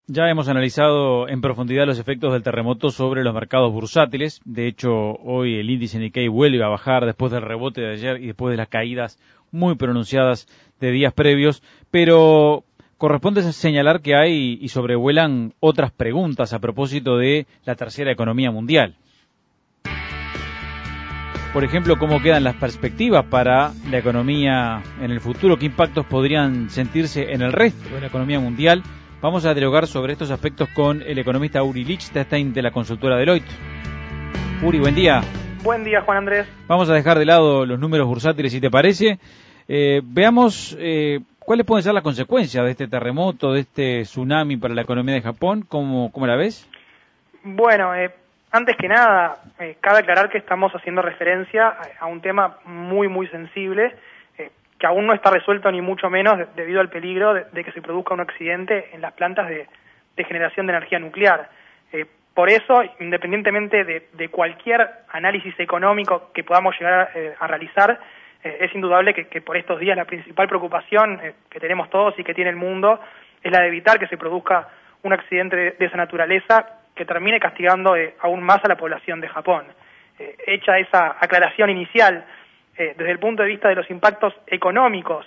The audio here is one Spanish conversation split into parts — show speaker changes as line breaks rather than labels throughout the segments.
Ya hemos analizado en profundidad los efectos del terremoto sobre los mercados bursátiles. De hecho, hoy el índice Nikkei vuelve a bajar después del rebote de ayer y después de las caídas muy pronunciadas de días previos. Pero corresponde señalar que hay y sobrevuelan otras preguntas a propósito de la tercera economía mundial. Por ejemplo, ¿cómo quedan las perspectivas para la economía en el futuro? ¿Qué impactos podrían sentirse en el resto de la economía mundial? Vamos a dialogar sobre estos aspectos con el economista Uri Lichtenstein de la consultora Deloitte. Uri, buen día.
Buen día, Juan Andrés.
Vamos a dejar de lado los números bursátiles, si te parece. Veamos cuáles pueden ser las consecuencias de este terremoto, de este tsunami para la economía de Japón. ¿Cómo la ves?
Bueno, antes que nada, cabe aclarar que estamos haciendo referencia a un tema muy sensible, que aún no está resuelto ni mucho menos debido al peligro de que se produzca un accidente en las plantas de generación de energía nuclear. Por eso, independientemente de cualquier análisis económico que podamos llegar a realizar, es indudable que por estos días la principal preocupación que tenemos todos y que tiene el mundo es la de evitar que se produzca un accidente de esa naturaleza que termine castigando aún más a la población de Japón. Hecha esa aclaración inicial, desde el punto de vista de los impactos económicos,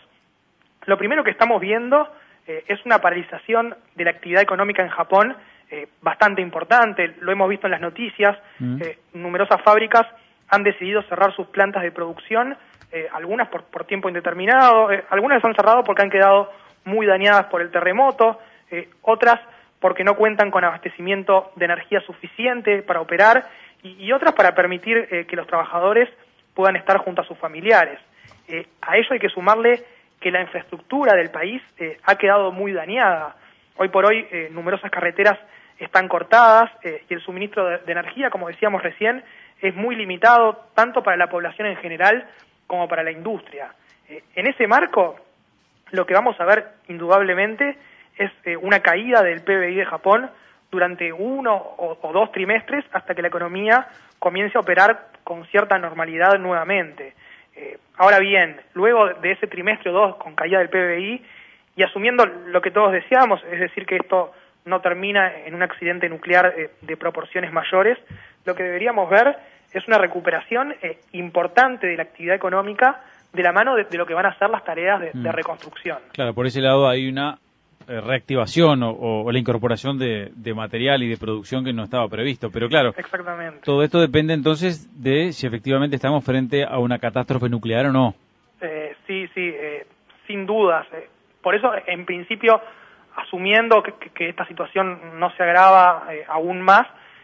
lo primero que estamos viendo es una paralización de la actividad económica en Japón bastante importante. Lo hemos visto en las noticias. Numerosas fábricas han decidido cerrar sus plantas de producción, algunas por tiempo indeterminado, algunas han cerrado porque han quedado muy dañadas por el terremoto, otras porque no cuentan con abastecimiento de energía suficiente para operar y otras para permitir que los trabajadores puedan estar junto a sus familiares. A ello hay que sumarle que la infraestructura del país ha quedado muy dañada. Hoy por hoy numerosas carreteras están cortadas y el suministro de energía, como decíamos recién, es muy limitado tanto para la población en general como para la industria. En ese marco, lo que vamos a ver indudablemente es una caída del PBI de Japón durante 1 o 2 trimestres hasta que la economía comience a operar con cierta normalidad nuevamente. Ahora bien, luego de ese trimestre o 2 con caída del PBI y asumiendo lo que todos deseamos, es decir, que esto no termina en un accidente nuclear de proporciones mayores, lo que deberíamos ver es una recuperación importante de la actividad económica de la mano de lo que van a ser las tareas de reconstrucción.
Claro, por ese lado hay una reactivación o la incorporación de material y de producción que no estaba previsto. Pero claro,
exactamente,
todo esto depende entonces de si efectivamente estamos frente a una catástrofe nuclear o no.
Sí, sin dudas. Por eso, en principio, asumiendo que esta situación no se agrava aún más,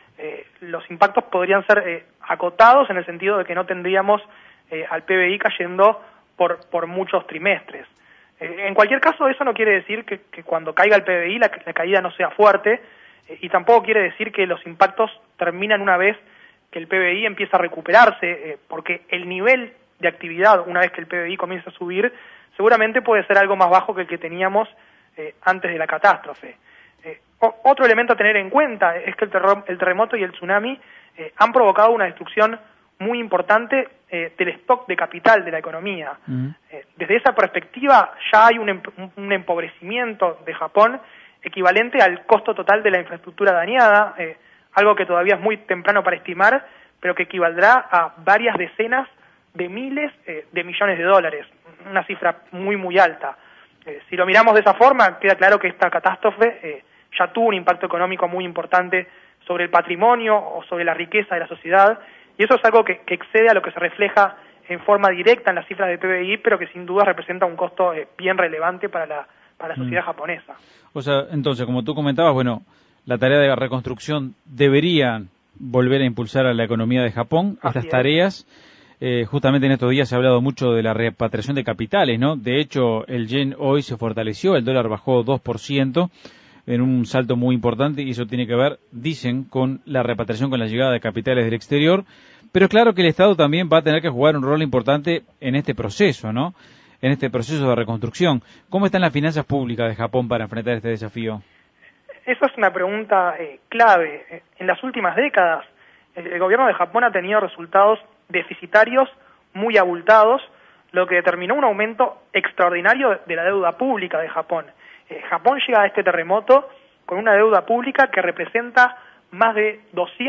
los impactos podrían ser acotados en el sentido de que no tendríamos al PBI cayendo por muchos trimestres. En cualquier caso, eso no quiere decir que cuando caiga el PBI la caída no sea fuerte, y tampoco quiere decir que los impactos terminan una vez que el PBI empieza a recuperarse, porque el nivel de actividad, una vez que el PBI comienza a subir, seguramente puede ser algo más bajo que el que teníamos antes de la catástrofe. Otro elemento a tener en cuenta es que el terremoto y el tsunami han provocado una destrucción muy importante del stock de capital de la economía. Desde esa perspectiva ya hay un empobrecimiento de Japón equivalente al costo total de la infraestructura dañada, algo que todavía es muy temprano para estimar, pero que equivaldrá a varias decenas de miles de millones de dólares, una cifra muy alta. Si lo miramos de esa forma, queda claro que esta catástrofe ya tuvo un impacto económico muy importante sobre el patrimonio o sobre la riqueza de la sociedad, y eso es algo que excede a lo que se refleja en forma directa en las cifras de PBI, pero que sin duda representa un costo bien relevante para la sociedad japonesa.
O sea, entonces, como tú comentabas, bueno, la tarea de la reconstrucción debería volver a impulsar a la economía de Japón. Estas tareas, justamente en estos días se ha hablado mucho de la repatriación de capitales, ¿no? De hecho, el yen hoy se fortaleció, el dólar bajó 2%, en un salto muy importante, y eso tiene que ver, dicen, con la repatriación, con la llegada de capitales del exterior, pero claro que el Estado también va a tener que jugar un rol importante en este proceso, ¿no? En este proceso de reconstrucción. ¿Cómo están las finanzas públicas de Japón para enfrentar este desafío?
Esa es una pregunta clave. En las últimas décadas, el gobierno de Japón ha tenido resultados deficitarios muy abultados, lo que determinó un aumento extraordinario de la deuda pública de Japón. Japón llega a este terremoto con una deuda pública que representa más de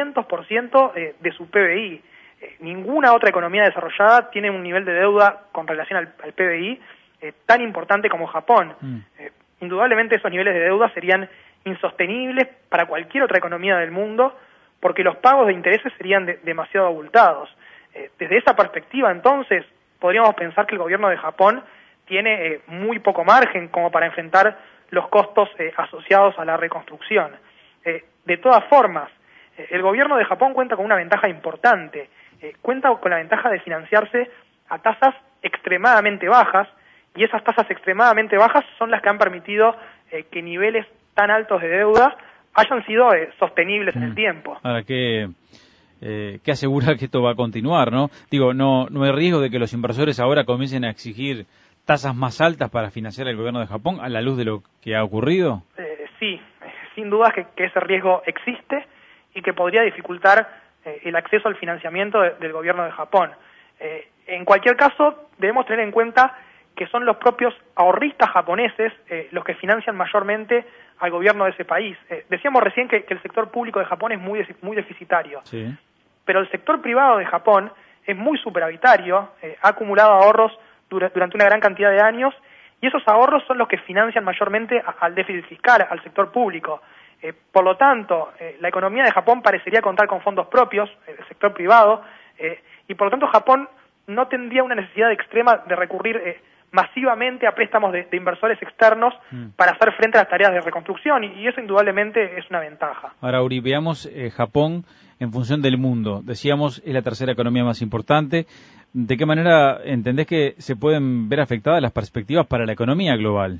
200% de su PBI. Ninguna otra economía desarrollada tiene un nivel de deuda con relación al PBI tan importante como Japón. Indudablemente esos niveles de deuda serían insostenibles para cualquier otra economía del mundo porque los pagos de intereses serían demasiado abultados. Desde esa perspectiva, entonces, podríamos pensar que el gobierno de Japón tiene muy poco margen como para enfrentar los costos asociados a la reconstrucción. De todas formas, el gobierno de Japón cuenta con una ventaja importante. Cuenta con la ventaja de financiarse a tasas extremadamente bajas, y esas tasas extremadamente bajas son las que han permitido que niveles tan altos de deuda hayan sido sostenibles en el tiempo.
Ahora, ¿qué asegura que esto va a continuar, no? Digo, no hay riesgo de que los inversores ahora comiencen a exigir tasas más altas para financiar el gobierno de Japón a la luz de lo que ha ocurrido?
Sí, sin duda que ese riesgo existe y que podría dificultar el acceso al financiamiento del gobierno de Japón. En cualquier caso, debemos tener en cuenta que son los propios ahorristas japoneses los que financian mayormente al gobierno de ese país. Decíamos recién que el sector público de Japón es muy deficitario,
sí,
pero el sector privado de Japón es muy superavitario, ha acumulado ahorros durante una gran cantidad de años, y esos ahorros son los que financian mayormente al déficit fiscal, al sector público. Por lo tanto, la economía de Japón parecería contar con fondos propios, el sector privado, y por lo tanto Japón no tendría una necesidad extrema de recurrir masivamente a préstamos de inversores externos para hacer frente a las tareas de reconstrucción, y eso indudablemente es una ventaja.
Ahora, Uri, veamos Japón en función del mundo. Decíamos, es la tercera economía más importante. ¿De qué manera entendés que se pueden ver afectadas las perspectivas para la economía global?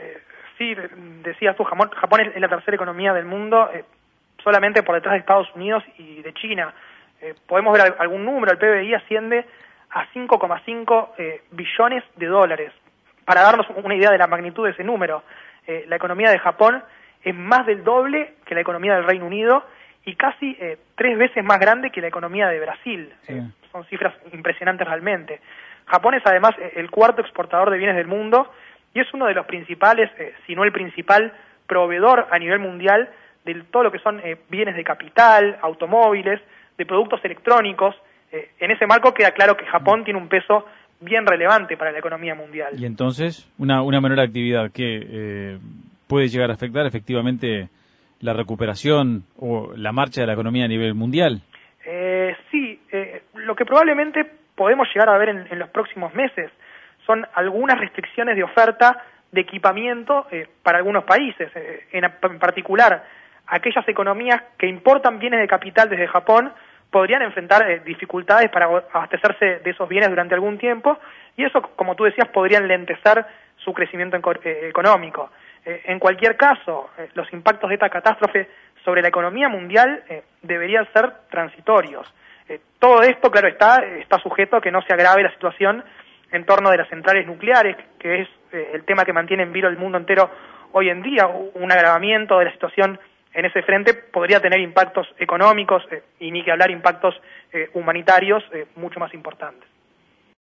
Sí, decías tú, Japón es la tercera economía del mundo, solamente por detrás de Estados Unidos y de China. Podemos ver algún número, el PBI asciende a 5,5 billones de dólares. Para darnos una idea de la magnitud de ese número, la economía de Japón es más del doble que la economía del Reino Unido y casi 3 veces más grande que la economía de Brasil. Sí. Son cifras impresionantes realmente. Japón es además el cuarto exportador de bienes del mundo y es uno de los principales, si no el principal, proveedor a nivel mundial de todo lo que son bienes de capital, automóviles, de productos electrónicos. En ese marco queda claro que Japón tiene un peso bien relevante para la economía mundial.
Y entonces, una menor actividad que puede llegar a afectar efectivamente la recuperación o la marcha de la economía a nivel mundial.
Sí, lo que probablemente podemos llegar a ver en los próximos meses son algunas restricciones de oferta de equipamiento para algunos países, en particular aquellas economías que importan bienes de capital desde Japón podrían enfrentar dificultades para abastecerse de esos bienes durante algún tiempo, y eso, como tú decías, podría enlentecer su crecimiento económico. En cualquier caso, los impactos de esta catástrofe sobre la economía mundial deberían ser transitorios. Todo esto, claro, está sujeto a que no se agrave la situación en torno de las centrales nucleares, que es el tema que mantiene en vilo el mundo entero hoy en día. Un agravamiento de la situación en ese frente podría tener impactos económicos y ni que hablar impactos humanitarios mucho más importantes.